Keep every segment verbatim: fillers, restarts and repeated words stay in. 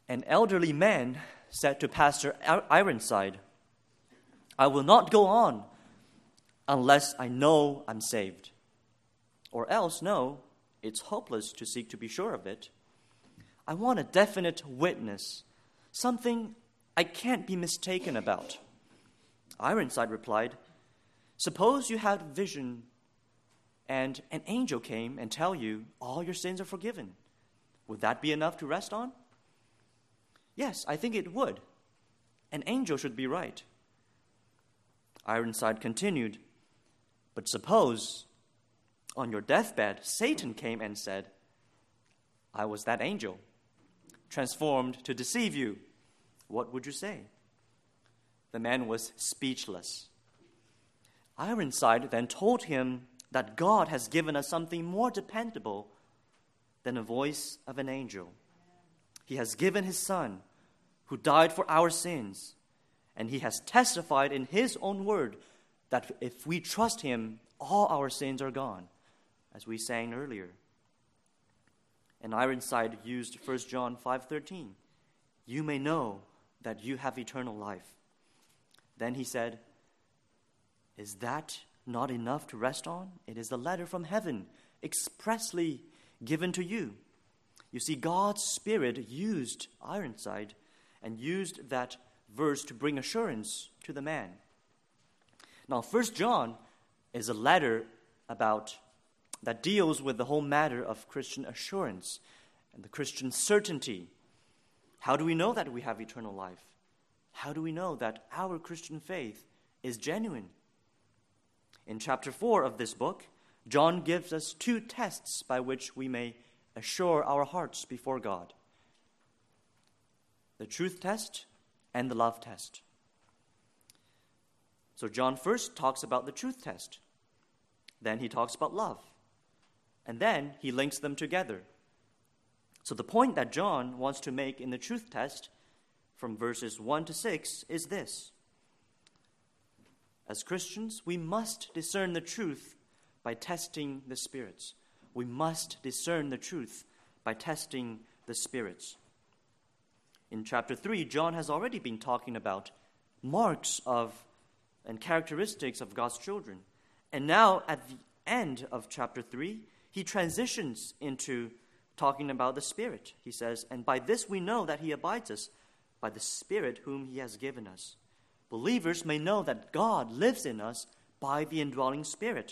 An elderly man said to Pastor Ironside, "I will not go on unless I know I'm saved. Or else, no, it's hopeless to seek to be sure of it. I want a definite witness, something I can't be mistaken about." Ironside replied, "Suppose you had a vision and an angel came and tell you all your sins are forgiven. Would that be enough to rest on?" "Yes, I think it would. An angel should be right." Ironside continued, "But suppose on your deathbed Satan came and said, 'I was that angel, transformed to deceive you.' What would you say?" The man was speechless. Ironside then told him that God has given us something more dependable than the voice of an angel. He has given his Son, who died for our sins, and he has testified in his own word that if we trust him, all our sins are gone, as we sang earlier. And Ironside used First John five thirteen, "You may know that you have eternal life." Then he said, "Is that not enough to rest on? It is the letter from heaven, expressly given to you." You see, God's Spirit used Ironside and used that verse to bring assurance to the man. Now, First John is a letter about that deals with the whole matter of Christian assurance and the Christian certainty. How do we know that we have eternal life? How do we know that our Christian faith is genuine? In chapter four of this book, John gives us two tests by which we may assure our hearts before God: the truth test and the love test. So John first talks about the truth test. Then he talks about love. And then he links them together. So the point that John wants to make in the truth test from verses one to six is this: as Christians, we must discern the truth by testing the spirits. We must discern the truth by testing the spirits. In chapter three, John has already been talking about marks of and characteristics of God's children. And now at the end of chapter three, he transitions into talking about the Spirit. He says, "And by this we know that he abides us, by the Spirit whom he has given us." Believers may know that God lives in us by the indwelling Spirit.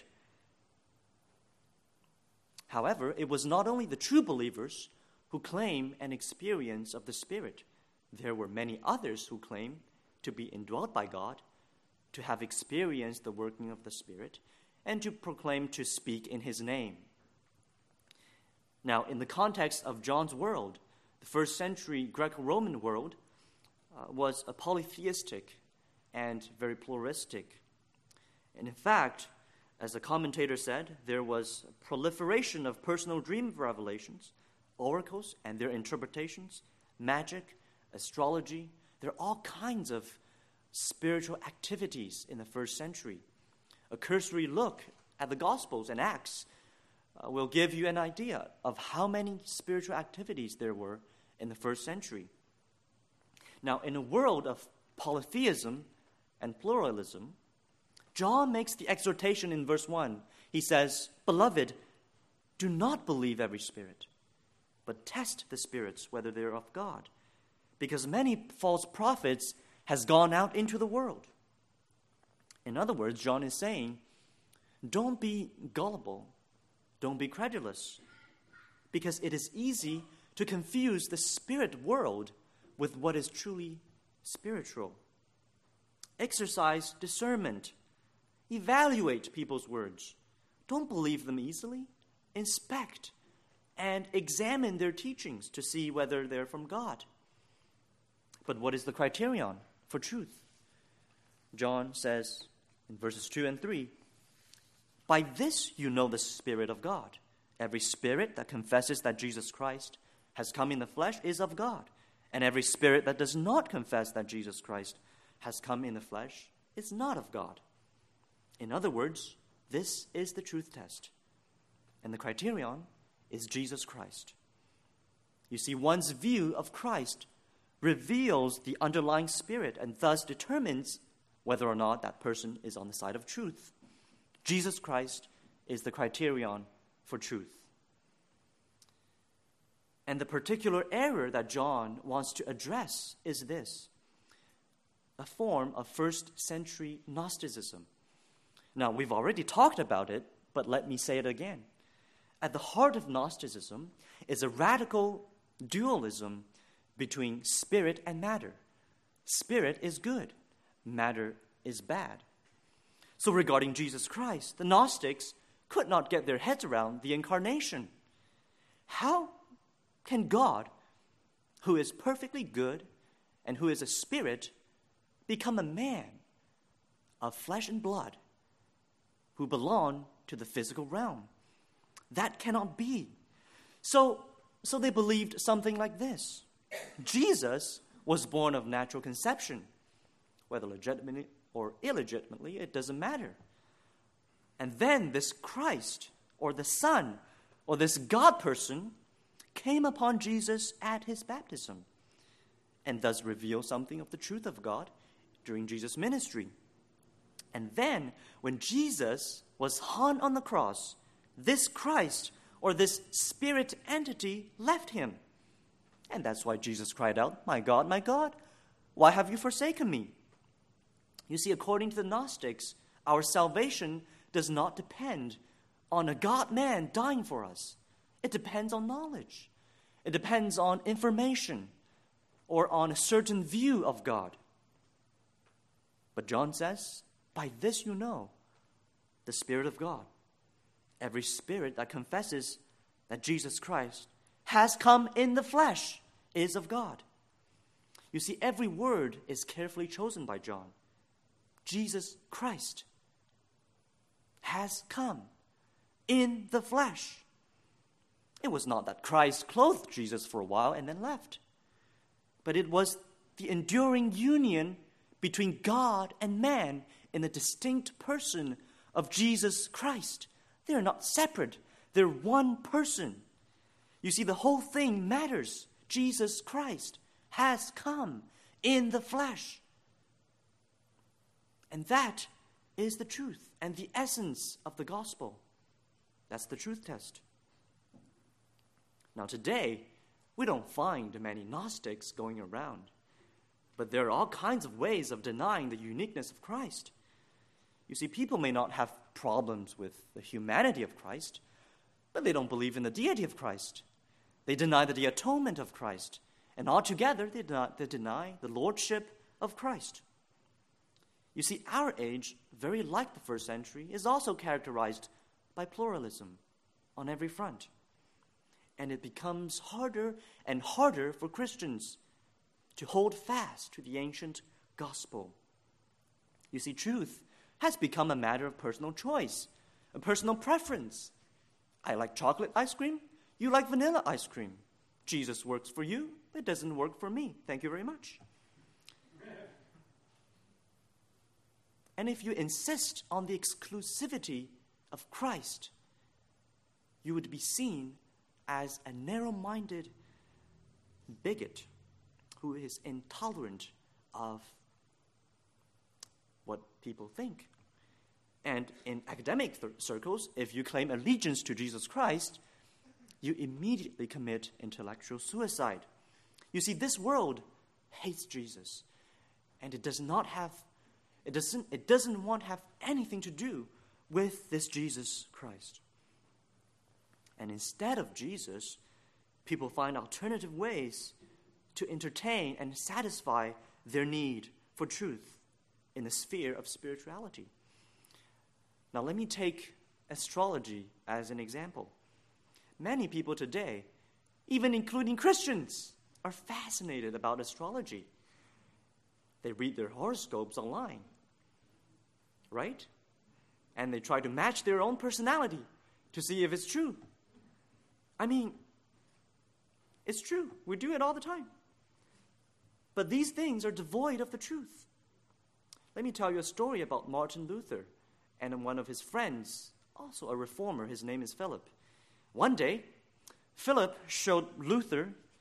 However, it was not only the true believers who claim an experience of the Spirit. There were many others who claim to be indwelt by God, to have experienced the working of the Spirit, and to proclaim to speak in his name. Now, in the context of John's world, the first century Greco-Roman world uh, was a polytheistic and very pluralistic. And in fact, as a commentator said, there was a proliferation of personal dream revelations, oracles and their interpretations, magic, astrology. There are all kinds of spiritual activities in the first century. A cursory look at the Gospels and Acts uh, will give you an idea of how many spiritual activities there were in the first century. Now, in a world of polytheism and pluralism, John makes the exhortation in verse one. He says, "Beloved, do not believe every spirit, but test the spirits whether they are of God, because many false prophets has gone out into the world." In other words, John is saying, don't be gullible, don't be credulous, because it is easy to confuse the spirit world with what is truly spiritual. Exercise discernment. Evaluate people's words. Don't believe them easily. Inspect and examine their teachings to see whether they're from God. But what is the criterion for truth? John says in verses two and three, "By this you know the Spirit of God. Every spirit that confesses that Jesus Christ has come in the flesh is of God. And every spirit that does not confess that Jesus Christ has come in the flesh is not of God." In other words, this is the truth test. And the criterion is Jesus Christ. You see, one's view of Christ reveals the underlying spirit and thus determines whether or not that person is on the side of truth. Jesus Christ is the criterion for truth. And the particular error that John wants to address is this: a form of first century Gnosticism. Now, we've already talked about it, but let me say it again. At the heart of Gnosticism is a radical dualism between spirit and matter. Spirit is good, matter is bad. So regarding Jesus Christ, the Gnostics could not get their heads around the incarnation. How can God, who is perfectly good and who is a spirit, become a man of flesh and blood who belong to the physical realm? That cannot be. So, so they believed something like this: Jesus was born of natural conception. Whether legitimately or illegitimately, it doesn't matter. And then this Christ, or the Son, or this God person, came upon Jesus at his baptism, and thus revealed something of the truth of God during Jesus' ministry. And then, when Jesus was hung on the cross, this Christ, or this spirit entity, left him. And that's why Jesus cried out, "My God, my God, why have you forsaken me?" You see, according to the Gnostics, our salvation does not depend on a God-man dying for us. It depends on knowledge. It depends on information or on a certain view of God. But John says, by this you know the Spirit of God. Every spirit that confesses that Jesus Christ has come in the flesh is of God. You see, every word is carefully chosen by John. Jesus Christ has come in the flesh. It was not that Christ clothed Jesus for a while and then left, but it was the enduring union between God and man in the distinct person of Jesus Christ. They are not separate. They're one person. You see, the whole thing matters. Jesus Christ has come in the flesh. And that is the truth and the essence of the gospel. That's the truth test. Now today, we don't find many Gnostics going around, but there are all kinds of ways of denying the uniqueness of Christ. You see, people may not have problems with the humanity of Christ, but they don't believe in the deity of Christ. They deny the atonement of Christ, and altogether they deny, they deny the lordship of Christ. You see, our age, very like the first century, is also characterized by pluralism on every front. And it becomes harder and harder for Christians to hold fast to the ancient gospel. You see, truth has become a matter of personal choice, a personal preference. I like chocolate ice cream, you like vanilla ice cream. Jesus works for you, it doesn't work for me. Thank you very much. And if you insist on the exclusivity of Christ, you would be seen as a narrow-minded bigot who is intolerant of what people think. And in academic th- circles, if you claim allegiance to Jesus Christ, you immediately commit intellectual suicide. You see, this world hates Jesus, and it does not have, it doesn't, it doesn't want to have anything to do with this Jesus Christ. And instead of Jesus, people find alternative ways to entertain and satisfy their need for truth in the sphere of spirituality. Now, let me take astrology as an example. Many people today, even including Christians, are fascinated about astrology. They read their horoscopes online, right? And they try to match their own personality to see if it's true. I mean, it's true. We do it all the time. But these things are devoid of the truth. Let me tell you a story about Martin Luther and one of his friends, also a reformer. His name is Philip. One day, Philip showed Luther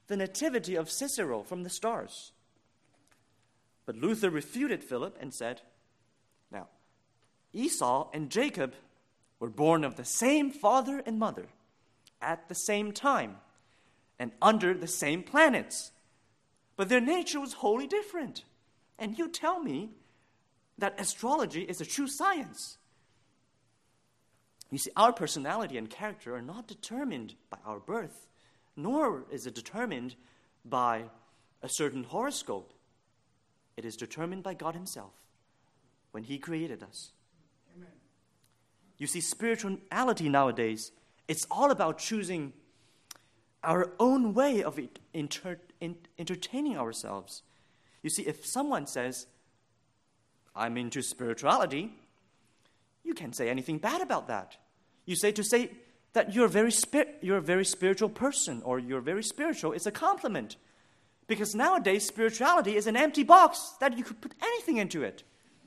the nativity of Cicero from the stars. But Luther refuted Philip and said, now, Esau and Jacob were born of the same father and mother at the same time and under the same planets, but their nature was wholly different. And you tell me that astrology is a true science. You see, our personality and character are not determined by our birth, nor is it determined by a certain horoscope. It is determined by God himself when he created us. Amen. You see, spirituality nowadays, it's all about choosing our own way of inter- in- entertaining ourselves. You see, if someone says, I'm into spirituality, you can't say anything bad about that. You say to say that you're a very spir- you're a very spiritual person or you're very spiritual is a compliment. Because nowadays, spirituality is an empty box that you could put anything into it.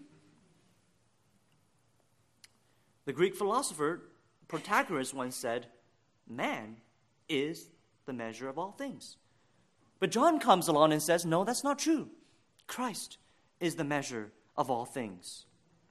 The Greek philosopher Protagoras once said, man is the measure of all things. But John comes along and says, no, that's not true. Christ is the measure of all things.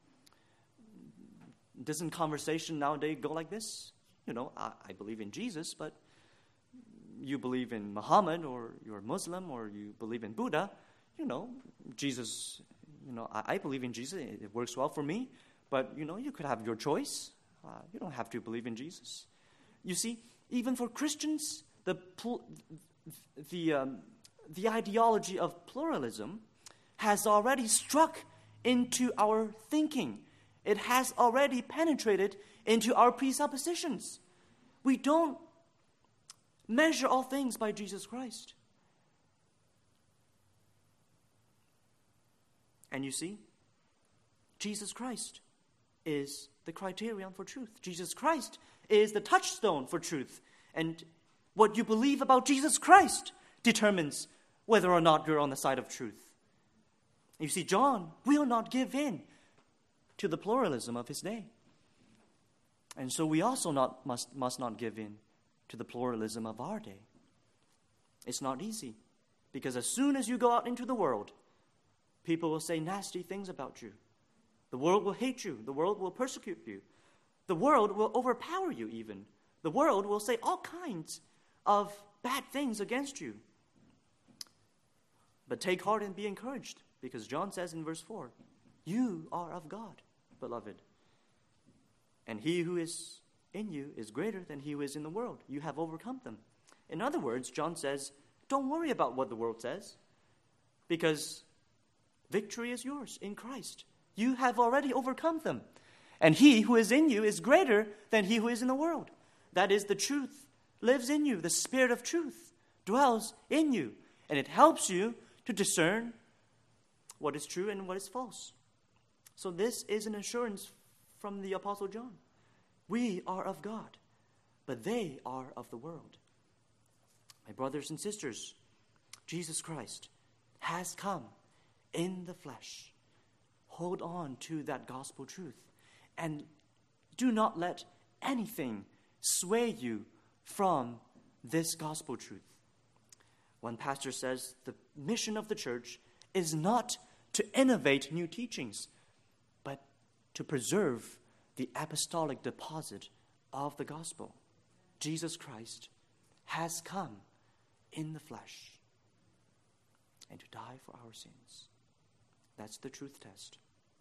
Doesn't conversation nowadays go like this? You know, I, I believe in Jesus, but you believe in Muhammad, or you're Muslim, or you believe in Buddha. You know, Jesus, you know, I, I believe in Jesus. It, it works well for me. But, you know, you could have your choice. Uh, you don't have to believe in Jesus. You see, even for Christians, the the um, the ideology of pluralism has already struck into our thinking. It has already penetrated into our presuppositions. We don't measure all things by Jesus Christ. And you see, Jesus Christ is the criterion for truth. Jesus Christ is the touchstone for truth. And what you believe about Jesus Christ determines whether or not you're on the side of truth. You see, John will not give in to the pluralism of his day. And so we also not must, must not give in to the pluralism of our day. It's not easy, because as soon as you go out into the world, people will say nasty things about you. The world will hate you. The world will persecute you. The world will overpower you even. The world will say all kinds of bad things against you. But take heart and be encouraged, because John says in verse four, you are of God, beloved. And he who is in you is greater than he who is in the world. You have overcome them. In other words, John says, don't worry about what the world says, because victory is yours in Christ. You have already overcome them. And he who is in you is greater than he who is in the world. That is, the truth lives in you. The Spirit of truth dwells in you. And it helps you to discern what is true and what is false. So this is an assurance from the Apostle John. We are of God, but they are of the world. My brothers and sisters, Jesus Christ has come in the flesh. Hold on to that gospel truth, and do not let anything sway you from this gospel truth. One pastor says the mission of the church is not to innovate new teachings, but to preserve the apostolic deposit of the gospel. Jesus Christ has come in the flesh and to die for our sins. That's the truth test.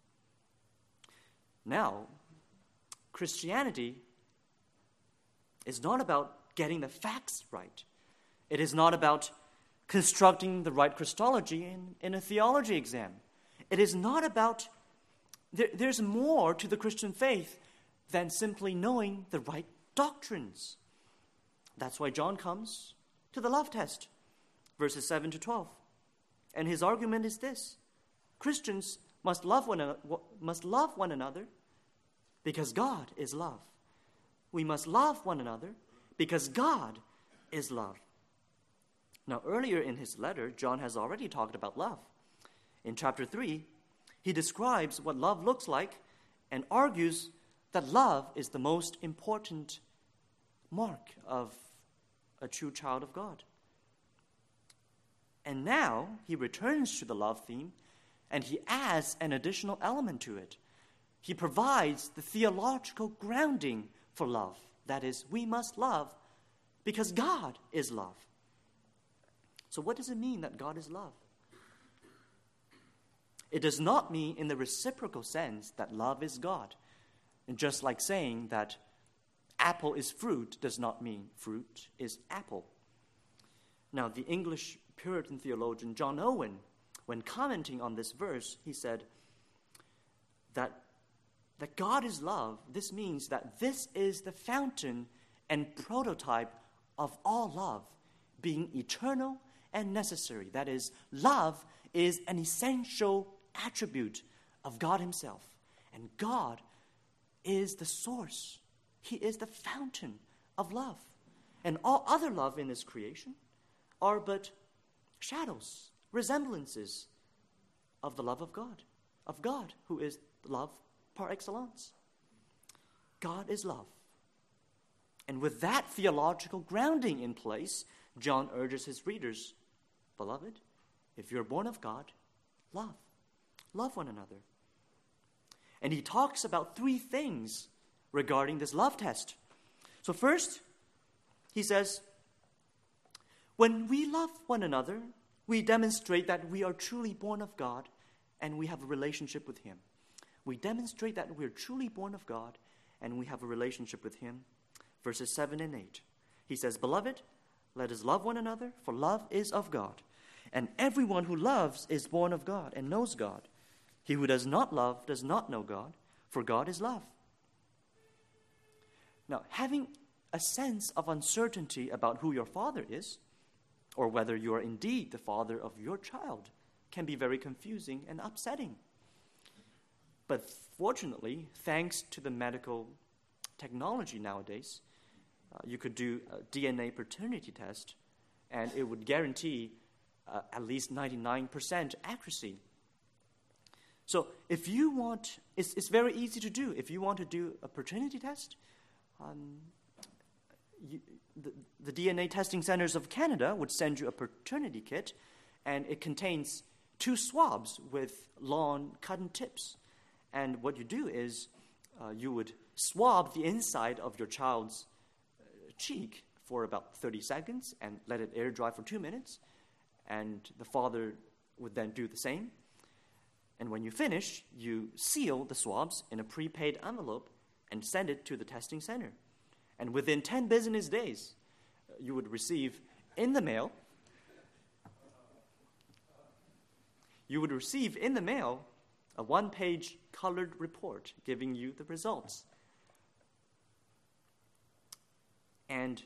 Now, Christianity is not about getting the facts right. It is not about constructing the right Christology in, in a theology exam. It is not about, there, there's more to the Christian faith than simply knowing the right doctrines. That's why John comes to the love test, verses seven to twelve. And his argument is this: Christians must love one, must love one another because God is love. We must love one another because God is love. Now, earlier in his letter, John has already talked about love. In chapter three, he describes what love looks like and argues that love is the most important mark of a true child of God. And now he returns to the love theme, and he adds an additional element to it. He provides the theological grounding for love. That is, we must love because God is love. So what does it mean that God is love? It does not mean in the reciprocal sense that love is God. And just like saying that apple is fruit does not mean fruit is apple. Now, the English Puritan theologian John Owen, when commenting on this verse, he said that, that God is love. This means that this is the fountain and prototype of all love, being eternal and necessary. That is, love is an essential attribute of God himself. And God is the source. He is the fountain of love. And all other love in his creation are but shadows, resemblances of the love of God, of God who is love par excellence. God is love. And with that theological grounding in place, John urges his readers, beloved, if you're born of God, love. Love one another. And he talks about three things regarding this love test. So first, he says, when we love one another, we demonstrate that we are truly born of God and we have a relationship with him. We demonstrate that we are truly born of God and we have a relationship with him. Verses seven and eight. He says, beloved, let us love one another, for love is of God. And everyone who loves is born of God and knows God. He who does not love does not know God, for God is love. Now, having a sense of uncertainty about who your father is, or whether you are indeed the father of your child, can be very confusing and upsetting. But fortunately, thanks to the medical technology nowadays, uh, you could do a D N A paternity test, and it would guarantee uh, at least ninety-nine percent accuracy. So if you want, it's, it's very easy to do. If you want to do a paternity test, um, you, the, the D N A testing centers of Canada would send you a paternity kit, and it contains two swabs with long cotton tips. And what you do is uh, you would swab the inside of your child's uh, cheek for about thirty seconds and let it air dry for two minutes. And the father would then do the same. And when you finish, you seal the swabs in a prepaid envelope and send it to the testing center. And within ten business days, you would receive in the mail, you would receive in the mail a one-page colored report giving you the results. And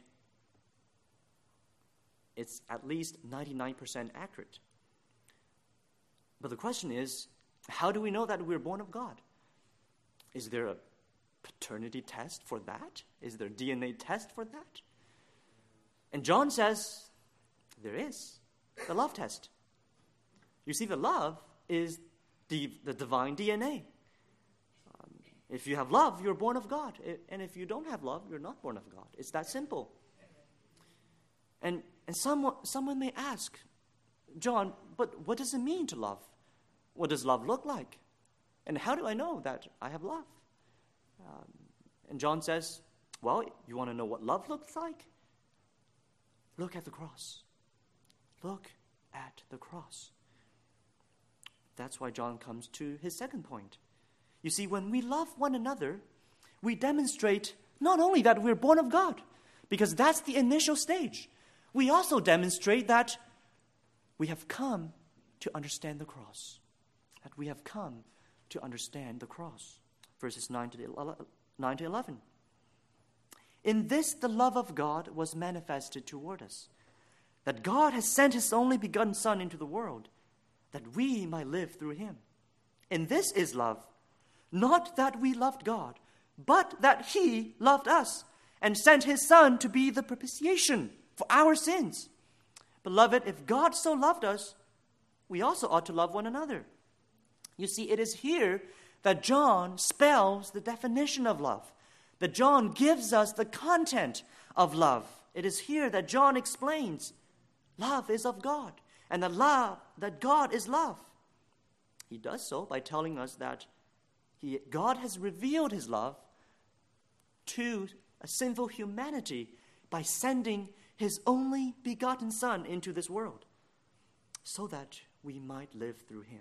it's at least ninety-nine percent accurate. But the question is, how do we know that we're born of God? Is there a paternity test for that? Is there a D N A test for that? And John says, there is. The love test. You see, the love is the, the divine D N A. Um, if you have love, you're born of God. And if you don't have love, you're not born of God. It's that simple. And, and someone, someone may ask, John, but what does it mean to love? What does love look like? And how do I know that I have love? Um, and John says, well, you want to know what love looks like? Look at the cross. Look at the cross. That's why John comes to his second point. You see, when we love one another, we demonstrate not only that we're born of God, because that's the initial stage. We also demonstrate that we have come to understand the cross. That we have come to understand the cross. Verses nine to eleven. In this the love of God was manifested toward us, that God has sent his only begotten Son into the world, that we might live through him. And this is love, not that we loved God, but that he loved us, and sent his Son to be the propitiation for our sins. Beloved, if God so loved us, we also ought to love one another. You see, it is here that John spells the definition of love, that John gives us the content of love. It is here that John explains love is of God. and that love, that God is love. He does so by telling us that he, God has revealed his love to a sinful humanity by sending his only begotten Son into this world so that we might live through him.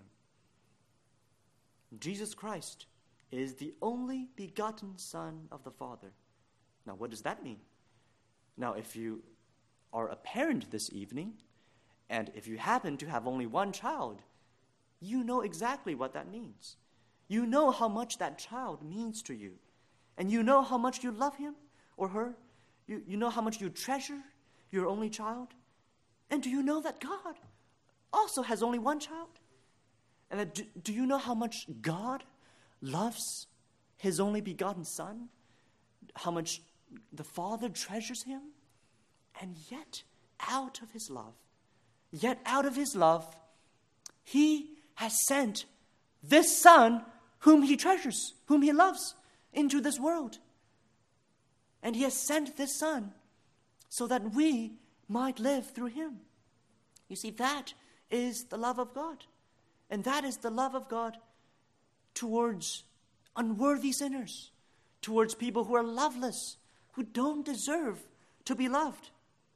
Jesus Christ is the only begotten Son of the Father. Now, what does that mean? Now, if you are a parent this evening, and if you happen to have only one child, you know exactly what that means. You know how much that child means to you. And you know how much you love him or her. You, you know how much you treasure your only child. And do you know that God also has only one child? And that, do, do you know how much God loves his only begotten Son? How much the Father treasures him? And yet, out of his love, yet out of his love, he has sent this Son whom he treasures, whom he loves, into this world. And he has sent this Son so that we might live through him. You see, that is the love of God. And that is the love of God towards unworthy sinners, towards people who are loveless, who don't deserve to be loved.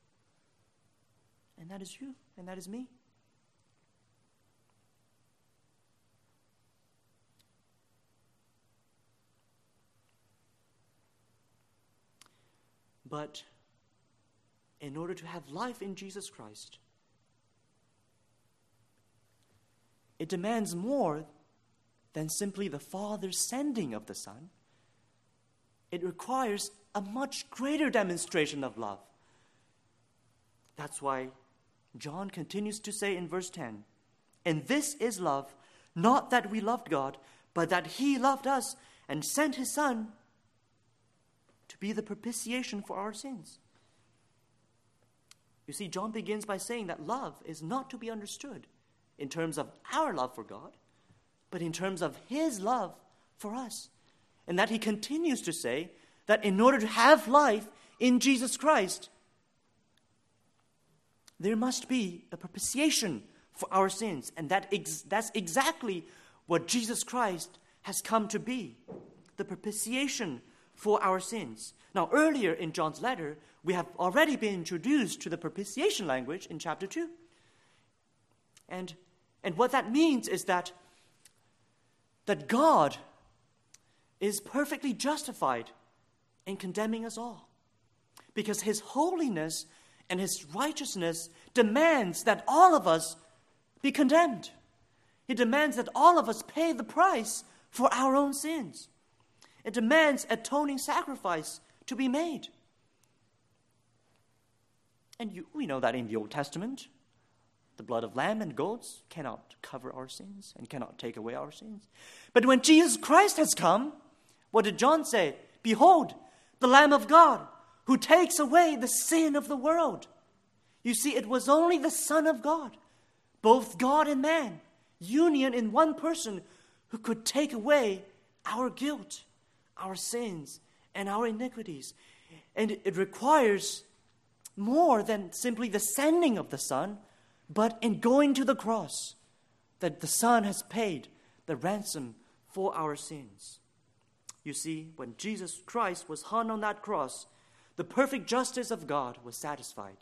And that is you, and that is me. But in order to have life in Jesus Christ, it demands more than simply the Father's sending of the Son. It requires a much greater demonstration of love. That's why John continues to say in verse ten, "And this is love, not that we loved God, but that he loved us and sent his Son to be the propitiation for our sins." You see, John begins by saying that love is not to be understood in terms of our love for God, but in terms of his love for us. And that he continues to say that in order to have life in Jesus Christ, there must be a propitiation for our sins. And that ex- that's exactly what Jesus Christ has come to be, the propitiation for our sins. Now, earlier in John's letter, we have already been introduced to the propitiation language in chapter two. And, and what that means is that, that God is perfectly justified in condemning us all, because his holiness and his righteousness demands that all of us be condemned. It demands that all of us pay the price for our own sins. It demands atoning sacrifice to be made. And you, we know that in the Old Testament, the blood of lamb and goats cannot cover our sins and cannot take away our sins. But when Jesus Christ has come, what did John say? "Behold, the Lamb of God, who takes away the sin of the world." You see, it was only the Son of God, both God and man, union in one person, who could take away our guilt, our sins, and our iniquities. And it requires more than simply the sending of the Son, but in going to the cross, that the Son has paid the ransom for our sins. You see, when Jesus Christ was hung on that cross, the perfect justice of God was satisfied.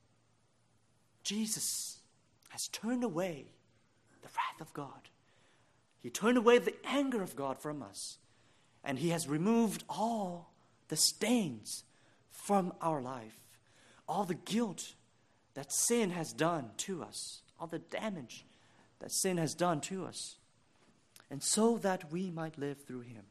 Jesus has turned away the wrath of God. He turned away the anger of God from us. And he has removed all the stains from our life, all the guilt that sin has done to us, all the damage that sin has done to us, and so that we might live through him.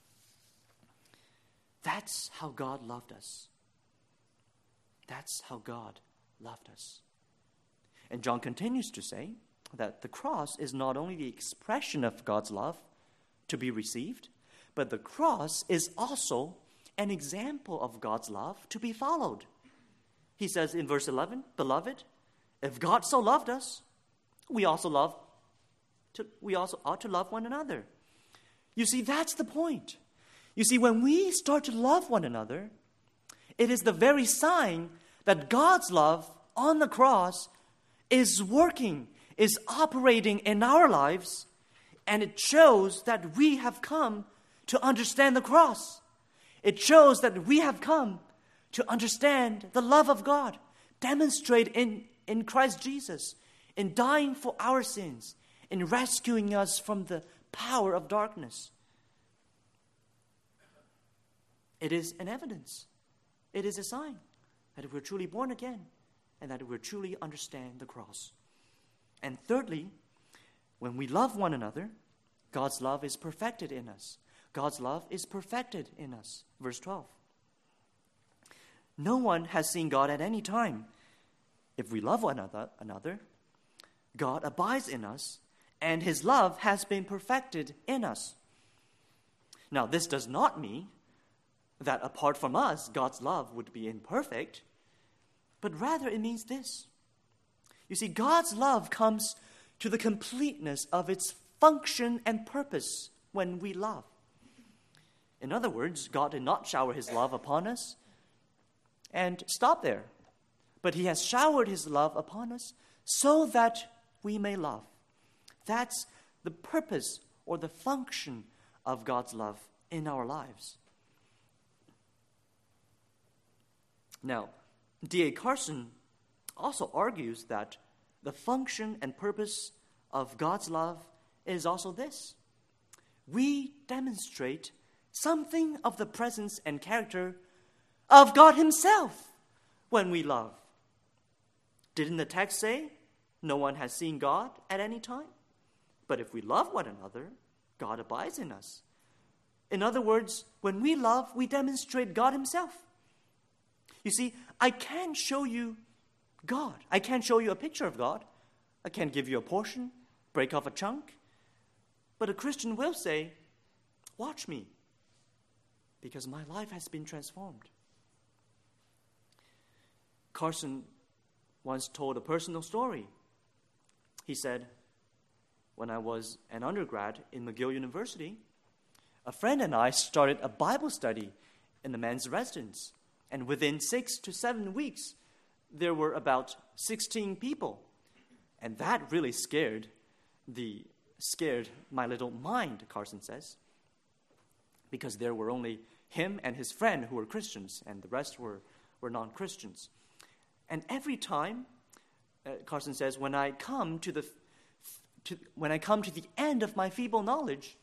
That's how God loved us. That's how God loved us. And John continues to say that the cross is not only the expression of God's love to be received, but the cross is also an example of God's love to be followed. He says in verse eleven, "Beloved, if God so loved us, we also love to, we also ought to love one another." You see, that's the point. You see, when we start to love one another, it is the very sign that God's love on the cross is working, is operating in our lives, and it shows that we have come to understand the cross. It shows that we have come to understand the love of God, demonstrated in, in Christ Jesus, in dying for our sins, in rescuing us from the power of darkness. It is an evidence. It is a sign that we're truly born again and that we truly understand the cross. And thirdly, when we love one another, God's love is perfected in us. God's love is perfected in us. Verse twelve. No one has seen God at any time. If we love one another, God abides in us, and his love has been perfected in us. Now, this does not mean that apart from us, God's love would be imperfect, but rather it means this. You see, God's love comes to the completeness of its function and purpose when we love. In other words, God did not shower his love upon us and stop there, but he has showered his love upon us so that we may love. That's the purpose or the function of God's love in our lives. Now, D A Carson also argues that the function and purpose of God's love is also this. We demonstrate something of the presence and character of God himself when we love. Didn't the text say, no one has seen God at any time? But if we love one another, God abides in us. In other words, when we love, we demonstrate God himself. You see, I can't show you God. I can't show you a picture of God. I can't give you a portion, break off a chunk. But a Christian will say, watch me, because my life has been transformed. Carson once told a personal story. He said, when I was an undergrad in McGill University, a friend and I started a Bible study in the men's residence. And within six to seven weeks, there were about sixteen people. And that really scared the scared my little mind, Carson says, because there were only him and his friend who were Christians, and the rest were, were non-Christians. And every time, uh, Carson says, when I come to the to, when I come to the end of my feeble knowledge,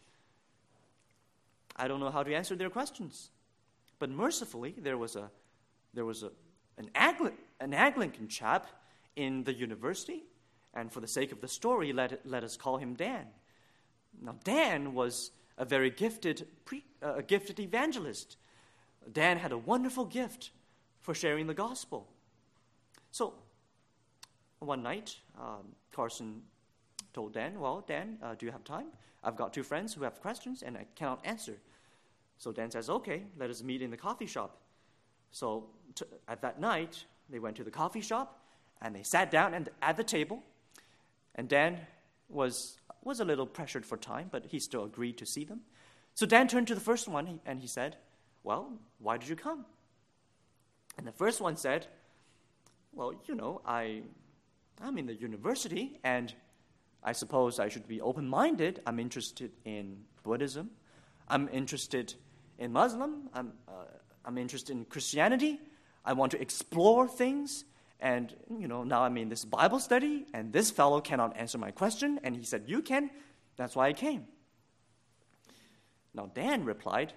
I don't know how to answer their questions. But mercifully, there was a there was a an, Angli- an Anglican chap in the university, and for the sake of the story, let it, let us call him Dan. Now, Dan was a very gifted pre, uh, a gifted evangelist. Dan had a wonderful gift for sharing the gospel. So, one night, um, Carson told Dan, well, Dan, uh, do you have time? I've got two friends who have questions, and I cannot answer. So Dan says, okay, let us meet in the coffee shop. So t- at that night, they went to the coffee shop, and they sat down and, at the table. And Dan was was a little pressured for time, but he still agreed to see them. So Dan turned to the first one, and he said, well, why did you come? And the first one said, well, you know, I, I'm in the university, and I suppose I should be open-minded. I'm interested in Buddhism. I'm interested in Muslim. I'm, uh, I'm interested in Christianity. I want to explore things. And, you know, now I'm in this Bible study, and this fellow cannot answer my question. And he said, you can. That's why I came. Now, Dan replied,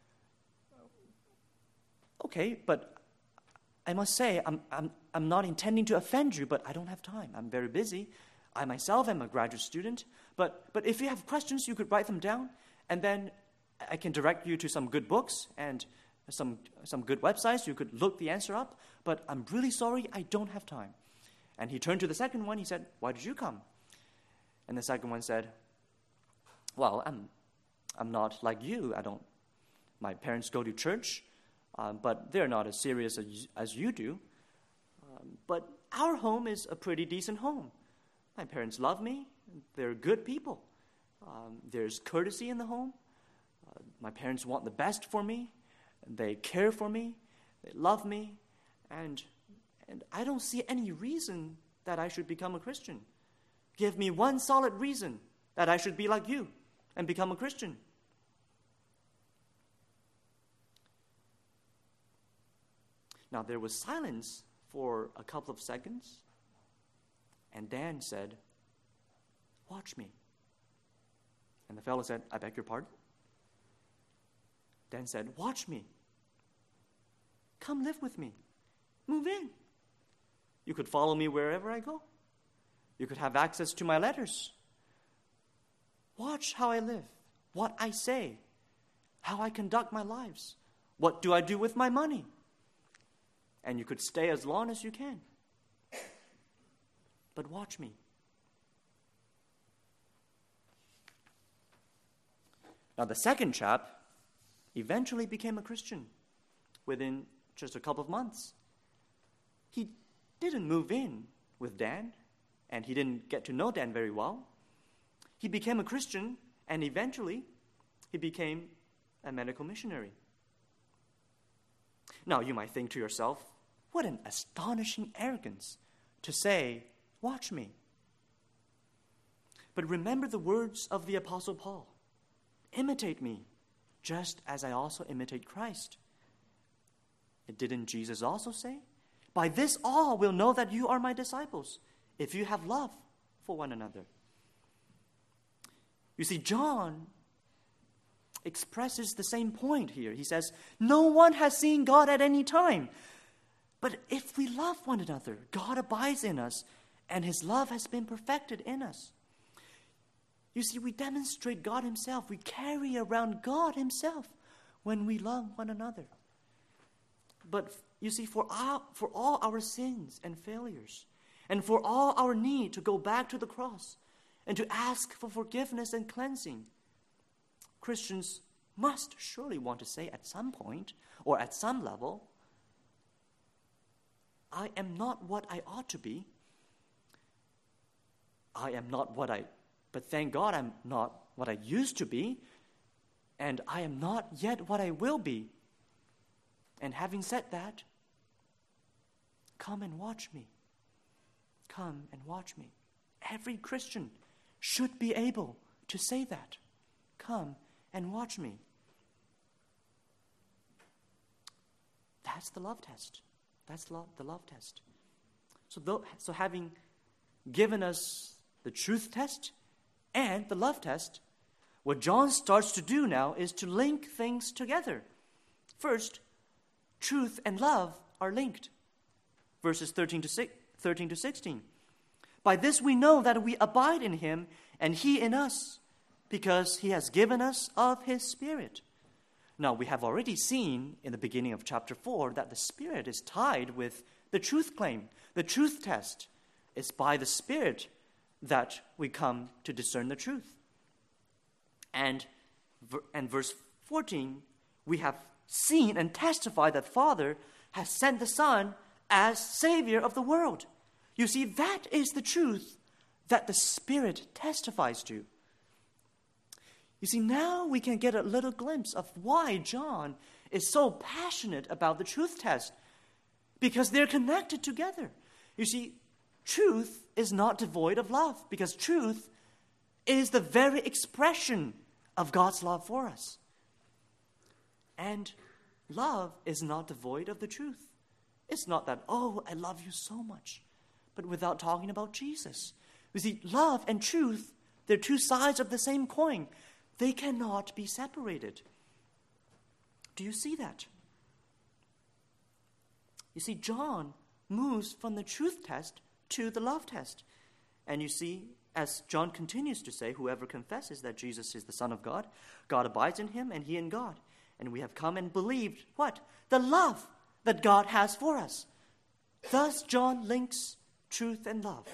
okay, but I must say, I'm, I'm, I'm not intending to offend you, but I don't have time. I'm very busy. I myself am a graduate student. But, but if you have questions, you could write them down, and then I can direct you to some good books and some some good websites. You could look the answer up, but I'm really sorry, I don't have time. And he turned to the second one. He said, why did you come? And the second one said, well, I'm I'm not like you. I don't. My parents go to church, um, but they're not as serious as, as you do. Um, but our home is a pretty decent home. My parents love me. They're good people. Um, there's courtesy in the home. Uh, my parents want the best for me. They care for me. They love me. And and I don't see any reason that I should become a Christian. Give me one solid reason that I should be like you and become a Christian. Now, there was silence for a couple of seconds, and Dan said, "Watch me." And the fellow said, "I beg your pardon?" Dan said, "Watch me. Come live with me. Move in. You could follow me wherever I go. You could have access to my letters. Watch how I live, what I say, how I conduct my lives. What do I do with my money? And you could stay as long as you can. But watch me." Now, the second chap eventually became a Christian within just a couple of months. He didn't move in with Dan, and he didn't get to know Dan very well. He became a Christian, and eventually he became a medical missionary. Now, you might think to yourself, what an astonishing arrogance to say, "Watch me." But remember the words of the Apostle Paul. "Imitate me, just as I also imitate Christ." Didn't Jesus also say, "By this all will know that you are my disciples, if you have love for one another"? You see, John expresses the same point here. He says, "No one has seen God at any time. But if we love one another, God abides in us, and his love has been perfected in us." You see, we demonstrate God himself. We carry around God himself when we love one another. But you see, for, our, for all our sins and failures, and for all our need to go back to the cross and to ask for forgiveness and cleansing, Christians must surely want to say at some point or at some level, "I am not what I ought to be. I am not what I, but thank God I'm not what I used to be, and I am not yet what I will be. And having said that, come and watch me. Come and watch me." Every Christian should be able to say that. Come and watch me. That's the love test. That's the love, the love test. So, though, so having given us the truth test and the love test, what John starts to do now is to link things together. First, truth and love are linked. Verses thirteen to sixteen. "By this we know that we abide in him and he in us, because he has given us of his Spirit." Now, we have already seen in the beginning of chapter four that the Spirit is tied with the truth claim, the truth test. It's by the Spirit that we come to discern the truth. And, and verse fourteen, we have seen and testified that Father has sent the Son as Savior of the world. You see, that is the truth that the Spirit testifies to. You see, now we can get a little glimpse of why John is so passionate about the truth test, because they're connected together. You see, truth is not devoid of love, because truth is the very expression of God's love for us. And love is not devoid of the truth. It's not that, "Oh, I love you so much," but without talking about Jesus. You see, love and truth, they're two sides of the same coin. They cannot be separated. Do you see that? You see, John moves from the truth test to the love test. And you see, as John continues to say, "Whoever confesses that Jesus is the Son of God, God abides in him and he in God. And we have come and believed," what? "The love that God has for us." Thus, John links truth and love.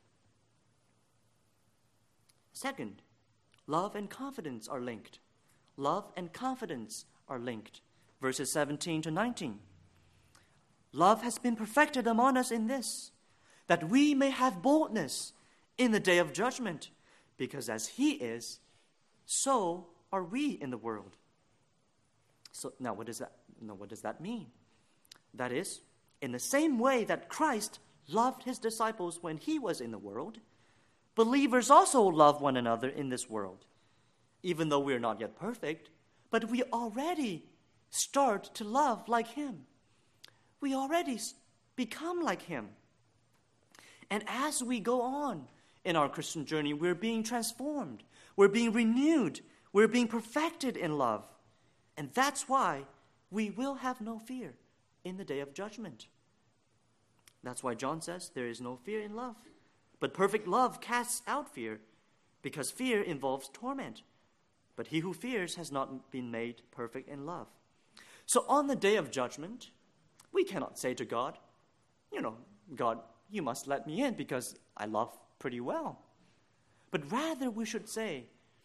Second, love and confidence are linked. Love and confidence are linked. Verses seventeen to nineteen. "Love has been perfected among us in this, that we may have boldness in the day of judgment, because as he is, so are we in the world." So now what does that, now what does that mean? That is, in the same way that Christ loved his disciples when he was in the world, believers also love one another in this world. Even though we're not yet perfect, but we already start to love like him. We already become like him. And as we go on in our Christian journey, we're being transformed. We're being renewed. We're being perfected in love. And that's why we will have no fear in the day of judgment. That's why John says there is no fear in love. But perfect love casts out fear, because fear involves torment. But he who fears has not been made perfect in love. So on the day of judgment, we cannot say to God, you know, God, you must let me in because I love pretty well. But rather we should say,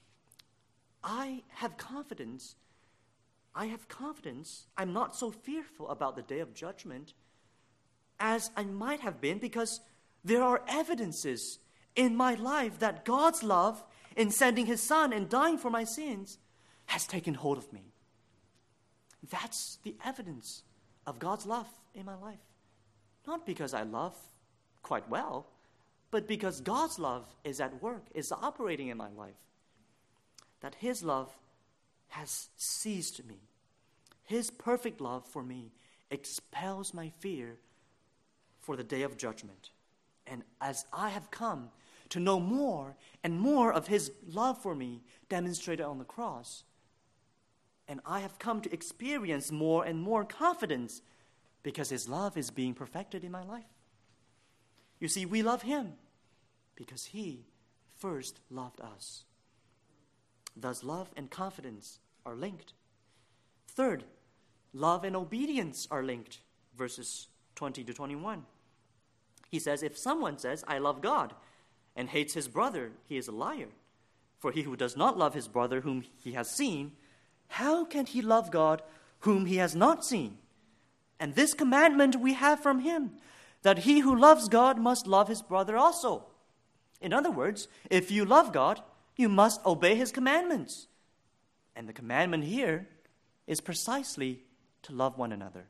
I have confidence. I have confidence. I'm not so fearful about the day of judgment as I might have been, because there are evidences in my life that God's love in sending his Son and dying for my sins has taken hold of me. That's the evidence of God's love in my life. Not because I love quite well, but because God's love is at work, is operating in my life. That his love has seized me. His perfect love for me expels my fear for the day of judgment. And as I have come to know more and more of his love for me demonstrated on the cross, and I have come to experience more and more confidence because his love is being perfected in my life. You see, we love him because he first loved us. Thus, love and confidence are linked. Third, love and obedience are linked. Verses twenty to twenty-one. He says, if someone says, I love God, and hates his brother, he is a liar. For he who does not love his brother whom he has seen, how can he love God whom he has not seen? And this commandment we have from him, that he who loves God must love his brother also. In other words, if you love God, you must obey his commandments. And the commandment here is precisely to love one another.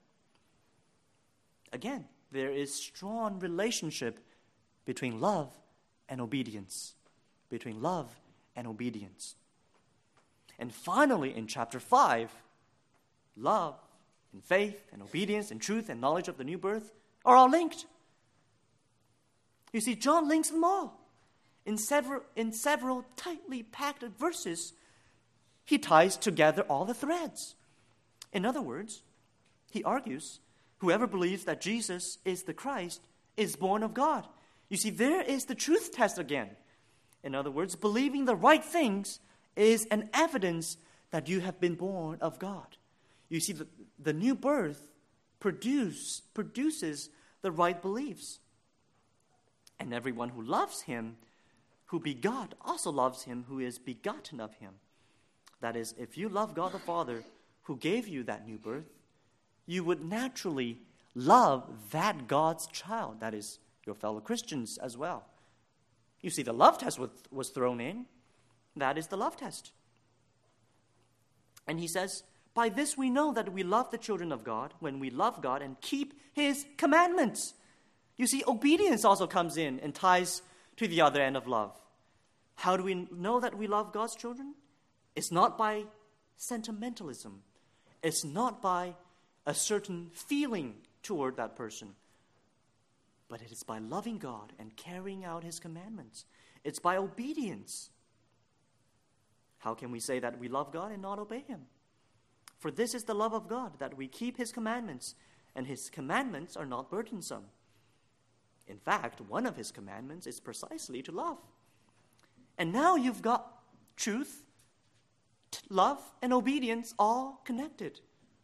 Again, there is strong relationship between love and obedience. Between love and obedience. And finally, in chapter five, love and faith and obedience and truth and knowledge of the new birth are all linked. You see, John links them all. In several, in several tightly packed verses, he ties together all the threads. In other words, he argues, whoever believes that Jesus is the Christ is born of God. You see, there is the truth test again. In other words, believing the right things is an evidence that you have been born of God. You see, the, the new birth produce, produces the right beliefs. And everyone who loves him, who begot, also loves him who is begotten of him. That is, if you love God the Father who gave you that new birth, you would naturally love that God's child, that is, your fellow Christians as well. You see, the love test was, was thrown in. That is the love test. And he says, by this we know that we love the children of God when we love God and keep his commandments. You see, obedience also comes in and ties to the other end of love. How do we know that we love God's children? It's not by sentimentalism. It's not by a certain feeling toward that person. But it is by loving God and carrying out his commandments. It's by obedience. How can we say that we love God and not obey him? For this is the love of God, that we keep his commandments, and his commandments are not burdensome. In fact, one of his commandments is precisely to love. And now you've got truth, love, and obedience all connected.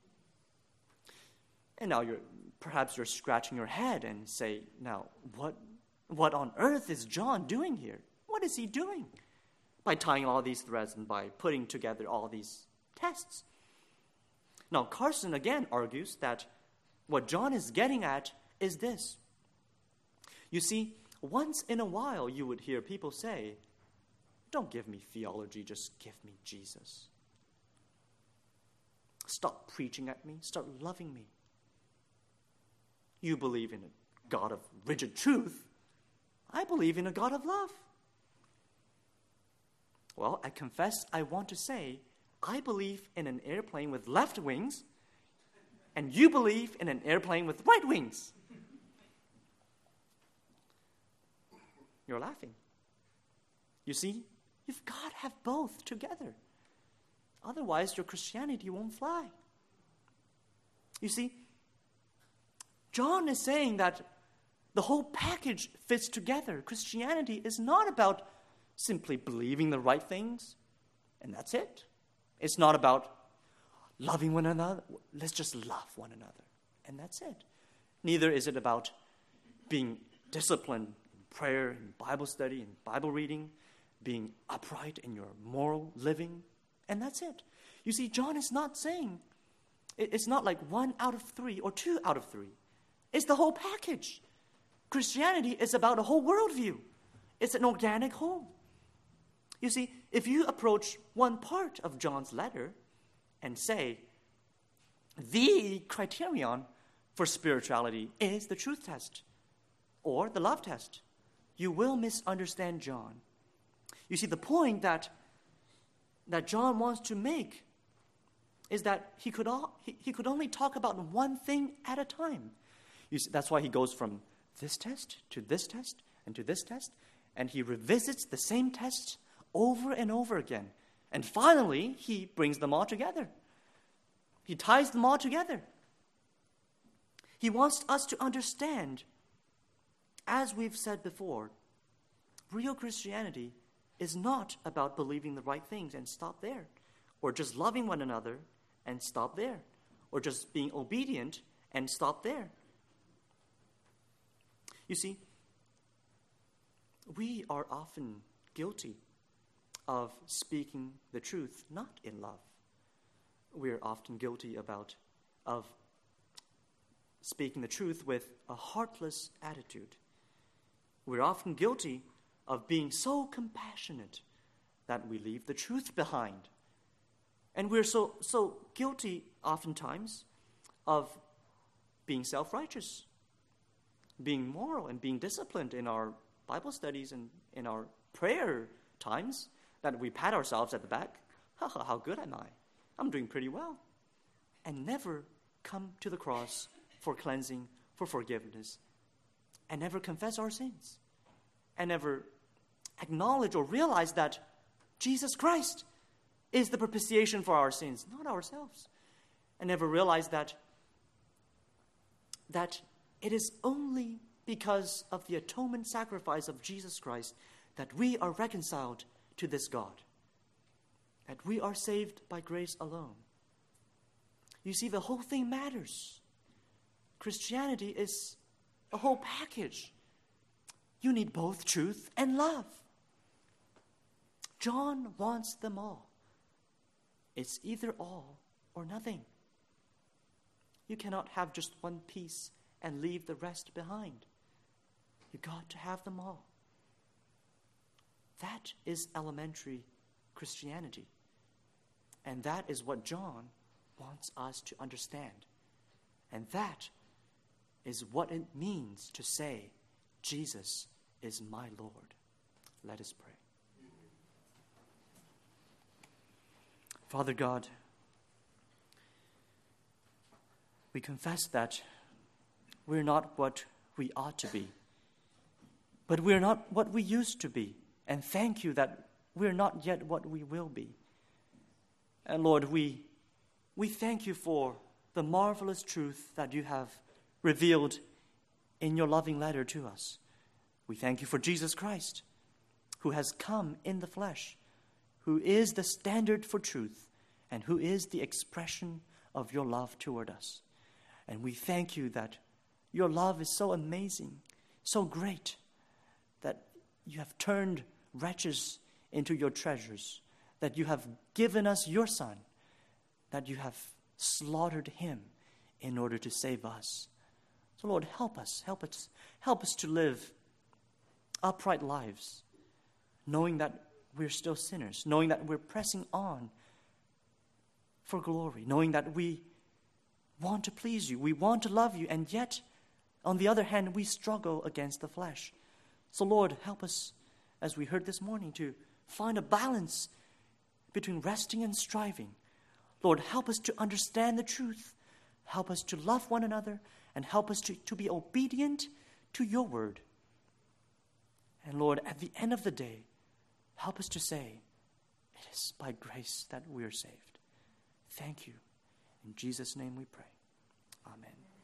And now you're perhaps you're scratching your head and say, now, what, what on earth is John doing here? What is he doing by tying all these threads and by putting together all these tests? Now, Carson again argues that what John is getting at is this. You see, once in a while you would hear people say, don't give me theology, just give me Jesus. Stop preaching at me, start loving me. You believe in a God of rigid truth. I believe in a God of love. Well, I confess I want to say I believe in an airplane with left wings, and you believe in an airplane with right wings. You're laughing. You see, you've got to have both together. Otherwise, your Christianity won't fly. You see, John is saying that the whole package fits together. Christianity is not about simply believing the right things, and that's it. It's not about loving one another. Let's just love one another, and that's it. Neither is it about being disciplined in prayer, in Bible study, in Bible reading, being upright in your moral living, and that's it. You see, John is not saying, it's not like one out of three or two out of three. It's the whole package. Christianity is about a whole worldview. It's an organic whole. You see, if you approach one part of John's letter and say, the criterion for spirituality is the truth test or the love test, you will misunderstand John. You see, the point that, that John wants to make is that he could, all, he, he could only talk about one thing at a time. You see, that's why he goes from this test to this test and to this test, and he revisits the same tests over and over again. And finally, he brings them all together. He ties them all together. He wants us to understand, as we've said before, real Christianity is not about believing the right things and stop there, or just loving one another and stop there, or just being obedient and stop there. You see, we are often guilty of speaking the truth not in love. We are often guilty about of speaking the truth with a heartless attitude. We're often guilty of being so compassionate that we leave the truth behind. And we're so so guilty oftentimes of being self-righteous, being moral and being disciplined in our Bible studies and in our prayer times, that we pat ourselves at the back. Ha ha, how good am I? I'm doing pretty well. And never come to the cross for cleansing, for forgiveness, and never confess our sins, and never acknowledge or realize that Jesus Christ is the propitiation for our sins, not ourselves, and never realize that that it is only because of the atonement sacrifice of Jesus Christ that we are reconciled to this God, that we are saved by grace alone. You see, the whole thing matters. Christianity is a whole package. You need both truth and love. John wants them all. It's either all or nothing. You cannot have just one piece and leave the rest behind. You got to have them all. That is elementary Christianity. And that is what John wants us to understand. And that is what it means to say, Jesus is my Lord. Let us pray. Father God, we confess that we're not what we ought to be, but we're not what we used to be. And thank you that we're not yet what we will be. And Lord, we, we thank you for the marvelous truth that you have revealed in your loving letter to us. We thank you for Jesus Christ, who has come in the flesh, who is the standard for truth, and who is the expression of your love toward us. And we thank you that your love is so amazing, so great, that you have turned wretches into your treasures, that you have given us your Son, that you have slaughtered him in order to save us. So Lord, help us, help us, help us to live upright lives, knowing that we're still sinners, knowing that we're pressing on for glory, knowing that we want to please you, we want to love you, and yet On the other hand, we struggle against the flesh. So Lord, help us, as we heard this morning, to find a balance between resting and striving. Lord, help us to understand the truth. Help us to love one another, and help us to, to be obedient to your word. And Lord, at the end of the day, help us to say, it is by grace that we are saved. Thank you. In Jesus' name we pray. Amen.